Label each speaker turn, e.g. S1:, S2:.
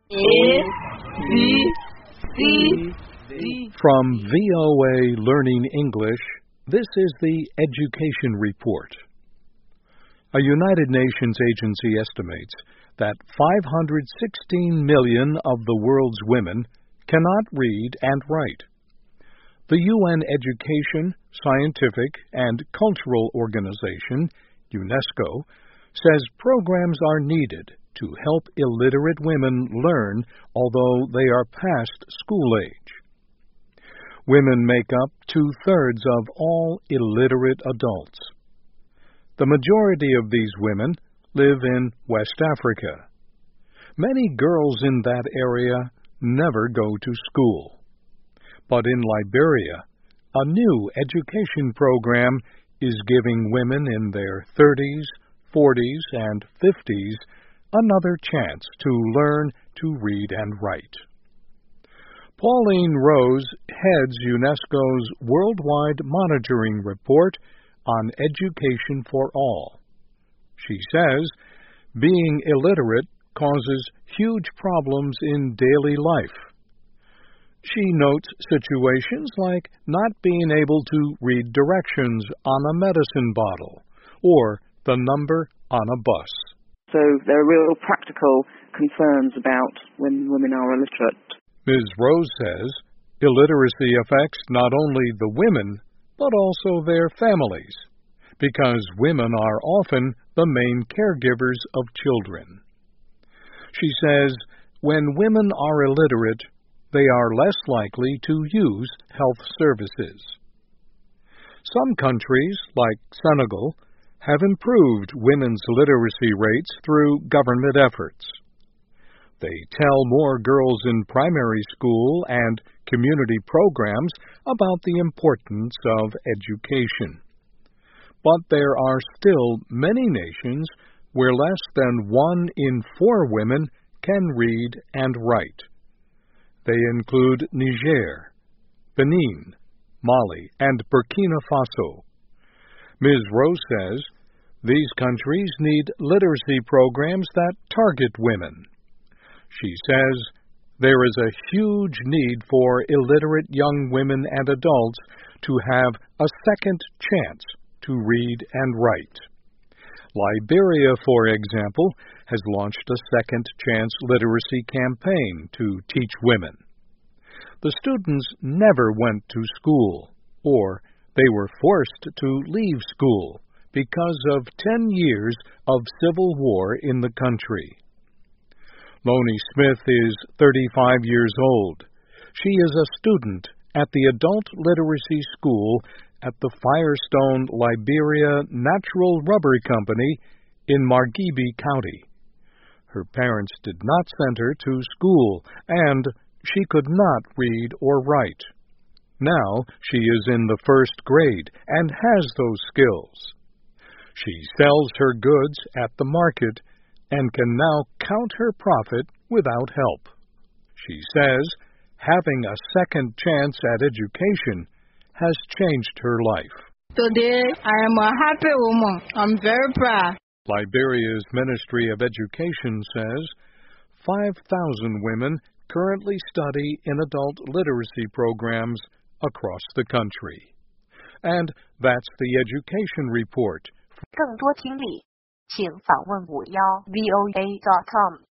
S1: A, B, C, D.
S2: From VOA Learning English, this is the Education Report. A United Nations agency estimates that 516 million of the world's women cannot read and write. The UN Education, Scientific, and Cultural Organization, UNESCO, says programs are needed to help illiterate women learn, although they are past school age. Women make up 2/3 of all illiterate adults. The majority of these women live in West Africa. Many girls in that area never go to school. But in Liberia, a new education program is giving women in their 30s, 40s, and 50s another chance to learn to read and write. Pauline Rose heads UNESCO's Worldwide Monitoring Report on Education for All. She says being illiterate causes huge problems in daily life. She notes situations like not being able to read directions on a medicine bottle or the number on a bus.
S3: So there are real practical concerns about when women are illiterate.
S2: Ms. Rose says illiteracy affects not only the women, but also their families, because women are often the main caregivers of children. She says when women are illiterate, they are less likely to use health services. Some countries, like Senegal, have improved women's literacy rates through government efforts. They tell more girls in primary school and community programs about the importance of education. But there are still many nations where less than 1 in 4 women can read and write. They include Niger, Benin, Mali, and Burkina Faso. Ms. Rose says these countries need literacy programs that target women. She says there is a huge need for illiterate young women and adults to have a second chance to read and write. Liberia, for example, has launched a Second Chance Literacy campaign to teach women. The students never went to school, or they were forced to leave school because of 10 years of civil war in the country. Lonnie Smith is 35 years old. She is a student at the Adult Literacy School at the Firestone Liberia Natural Rubber Company in Margibi County. Her parents did not send her to school, and she could not read or write. Now she is in the 1st grade and has those skills. She sells her goods at the market and can now count her profit without help. She says having a second chance at education has changed her life.
S1: Today, I am a happy woman. I'm very proud.
S2: Liberia's Ministry of Education says 5,000 women currently study in adult literacy programs across the country. And that's the Education Report.
S4: 更多听力，请访问51voa.com。